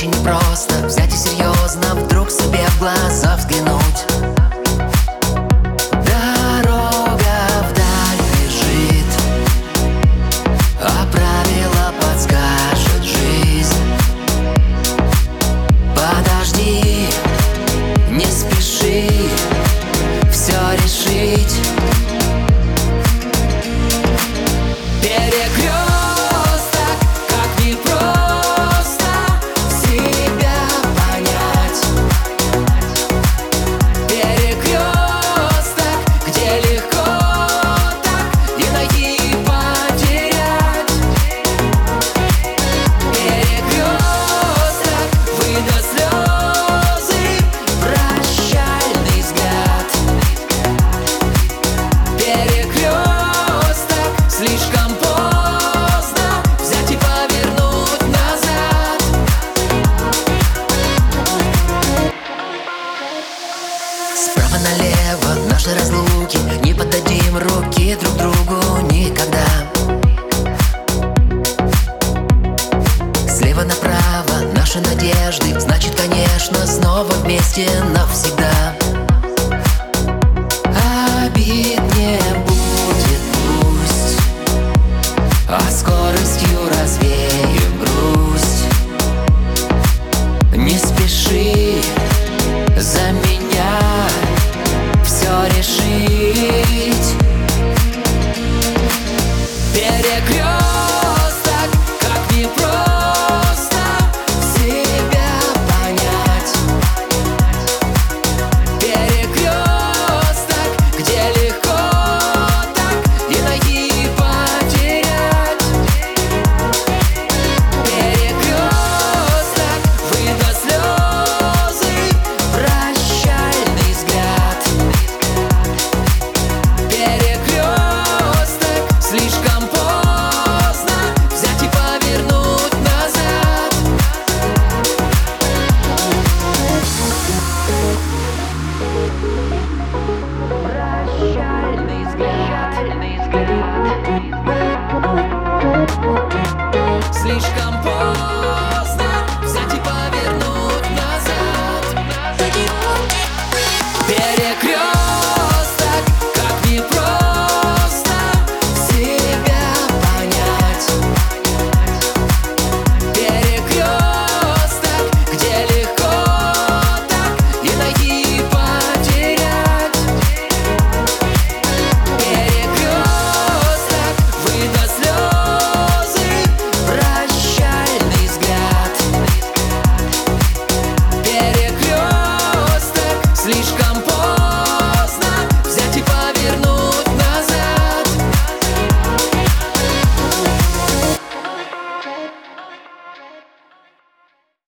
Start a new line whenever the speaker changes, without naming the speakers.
очень непросто взять и серьезно вдруг себе в глаза взглянуть. Дорога вдаль лежит, а правила подскажет жизнь. Подожди, не спеши все решить. Справа налево наши разлуки, не поддадим руки друг другу никогда. Слева направо наши надежды, значит, конечно, снова вместе навсегда.